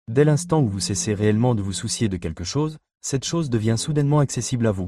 Dès l'instant où vous cessez réellement de vous soucier de quelque chose, cette chose devient soudainement accessible à vous.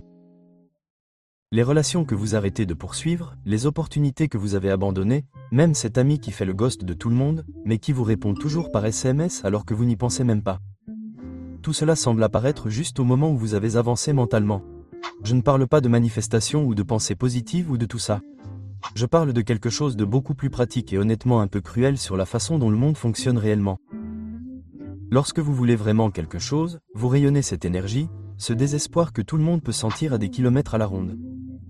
Les relations que vous arrêtez de poursuivre, les opportunités que vous avez abandonnées, même cet ami qui fait le ghost de tout le monde, mais qui vous répond toujours par SMS alors que vous n'y pensez même pas. Tout cela semble apparaître juste au moment où vous avez avancé mentalement. Je ne parle pas de manifestation ou de pensée positive ou de tout ça. Je parle de quelque chose de beaucoup plus pratique et honnêtement un peu cruel sur la façon dont le monde fonctionne réellement. Lorsque vous voulez vraiment quelque chose, vous rayonnez cette énergie, ce désespoir que tout le monde peut sentir à des kilomètres à la ronde.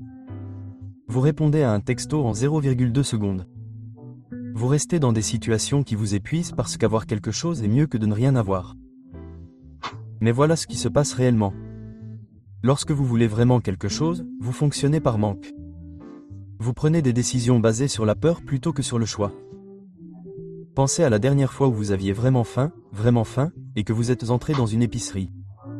Vous répondez à un texto en 0,2 secondes. Vous restez dans des situations qui vous épuisent parce qu'avoir quelque chose est mieux que de ne rien avoir. Mais voilà ce qui se passe réellement. Lorsque vous voulez vraiment quelque chose, vous fonctionnez par manque. Vous prenez des décisions basées sur la peur plutôt que sur le choix. Pensez à la dernière fois où vous aviez vraiment faim, et que vous êtes entré dans une épicerie.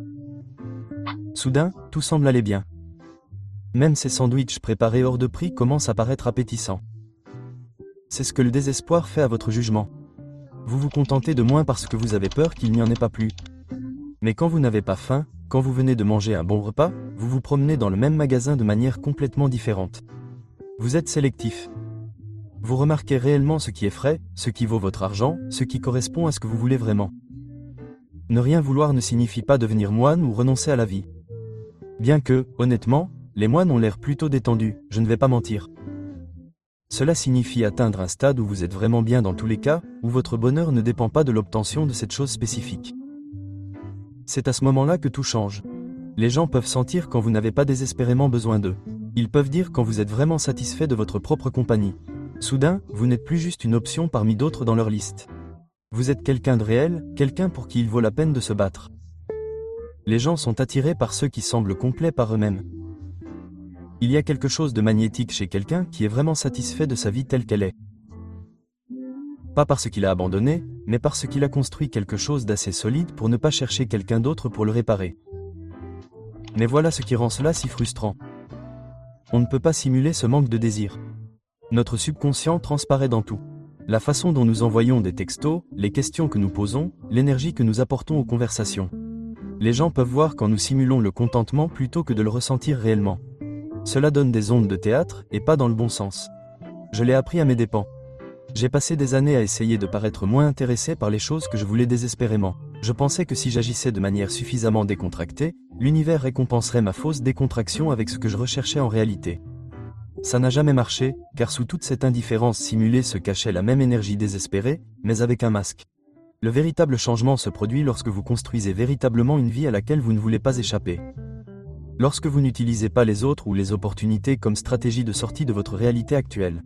Soudain, tout semble aller bien. Même ces sandwichs préparés hors de prix commencent à paraître appétissants. C'est ce que le désespoir fait à votre jugement. Vous vous contentez de moins parce que vous avez peur qu'il n'y en ait pas plus. Mais quand vous n'avez pas faim, quand vous venez de manger un bon repas, vous vous promenez dans le même magasin de manière complètement différente. Vous êtes sélectif. Vous remarquez réellement ce qui est frais, ce qui vaut votre argent, ce qui correspond à ce que vous voulez vraiment. Ne rien vouloir ne signifie pas devenir moine ou renoncer à la vie. Bien que, honnêtement, les moines ont l'air plutôt détendus, je ne vais pas mentir. Cela signifie atteindre un stade où vous êtes vraiment bien dans tous les cas, où votre bonheur ne dépend pas de l'obtention de cette chose spécifique. C'est à ce moment-là que tout change. Les gens peuvent sentir quand vous n'avez pas désespérément besoin d'eux. Ils peuvent dire quand vous êtes vraiment satisfait de votre propre compagnie. Soudain, vous n'êtes plus juste une option parmi d'autres dans leur liste. Vous êtes quelqu'un de réel, quelqu'un pour qui il vaut la peine de se battre. Les gens sont attirés par ceux qui semblent complets par eux-mêmes. Il y a quelque chose de magnétique chez quelqu'un qui est vraiment satisfait de sa vie telle qu'elle est. Pas parce qu'il a abandonné, mais parce qu'il a construit quelque chose d'assez solide pour ne pas chercher quelqu'un d'autre pour le réparer. Mais voilà ce qui rend cela si frustrant. On ne peut pas simuler ce manque de désir. Notre subconscient transparaît dans tout. La façon dont nous envoyons des textos, les questions que nous posons, l'énergie que nous apportons aux conversations. Les gens peuvent voir quand nous simulons le contentement plutôt que de le ressentir réellement. Cela donne des ondes de théâtre, et pas dans le bon sens. Je l'ai appris à mes dépens. J'ai passé des années à essayer de paraître moins intéressé par les choses que je voulais désespérément. Je pensais que si j'agissais de manière suffisamment décontractée, l'univers récompenserait ma fausse décontraction avec ce que je recherchais en réalité. Ça n'a jamais marché, car sous toute cette indifférence simulée se cachait la même énergie désespérée, mais avec un masque. Le véritable changement se produit lorsque vous construisez véritablement une vie à laquelle vous ne voulez pas échapper. Lorsque vous n'utilisez pas les autres ou les opportunités comme stratégie de sortie de votre réalité actuelle.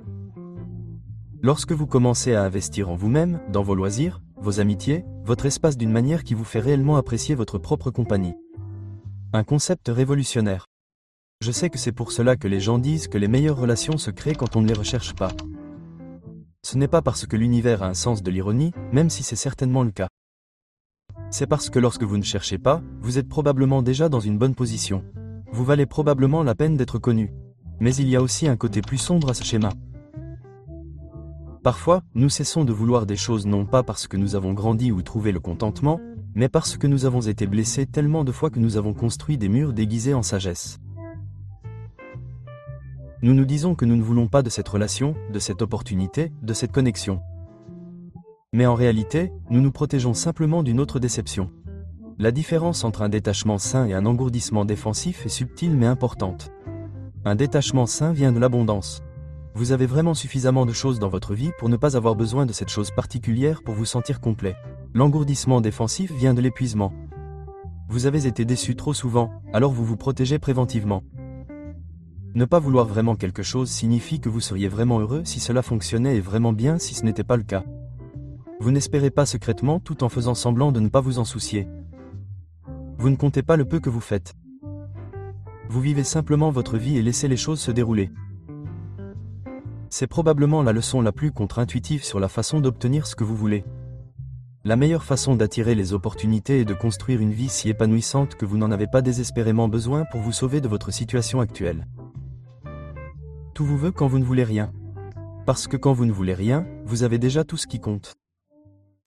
Lorsque vous commencez à investir en vous-même, dans vos loisirs, vos amitiés, votre espace d'une manière qui vous fait réellement apprécier votre propre compagnie. Un concept révolutionnaire. Je sais que c'est pour cela que les gens disent que les meilleures relations se créent quand on ne les recherche pas. Ce n'est pas parce que l'univers a un sens de l'ironie, même si c'est certainement le cas. C'est parce que lorsque vous ne cherchez pas, vous êtes probablement déjà dans une bonne position. Vous valez probablement la peine d'être connu. Mais il y a aussi un côté plus sombre à ce schéma. Parfois, nous cessons de vouloir des choses non pas parce que nous avons grandi ou trouvé le contentement, mais parce que nous avons été blessés tellement de fois que nous avons construit des murs déguisés en sagesse. Nous nous disons que nous ne voulons pas de cette relation, de cette opportunité, de cette connexion. Mais en réalité, nous nous protégeons simplement d'une autre déception. La différence entre un détachement sain et un engourdissement défensif est subtile mais importante. Un détachement sain vient de l'abondance. Vous avez vraiment suffisamment de choses dans votre vie pour ne pas avoir besoin de cette chose particulière pour vous sentir complet. L'engourdissement défensif vient de l'épuisement. Vous avez été déçu trop souvent, alors vous vous protégez préventivement. Ne pas vouloir vraiment quelque chose signifie que vous seriez vraiment heureux si cela fonctionnait et vraiment bien si ce n'était pas le cas. Vous n'espérez pas secrètement tout en faisant semblant de ne pas vous en soucier. Vous ne comptez pas le peu que vous faites. Vous vivez simplement votre vie et laissez les choses se dérouler. C'est probablement la leçon la plus contre-intuitive sur la façon d'obtenir ce que vous voulez. La meilleure façon d'attirer les opportunités est de construire une vie si épanouissante que vous n'en avez pas désespérément besoin pour vous sauver de votre situation actuelle. Tout vous veut quand vous ne voulez rien. Parce que quand vous ne voulez rien, vous avez déjà tout ce qui compte.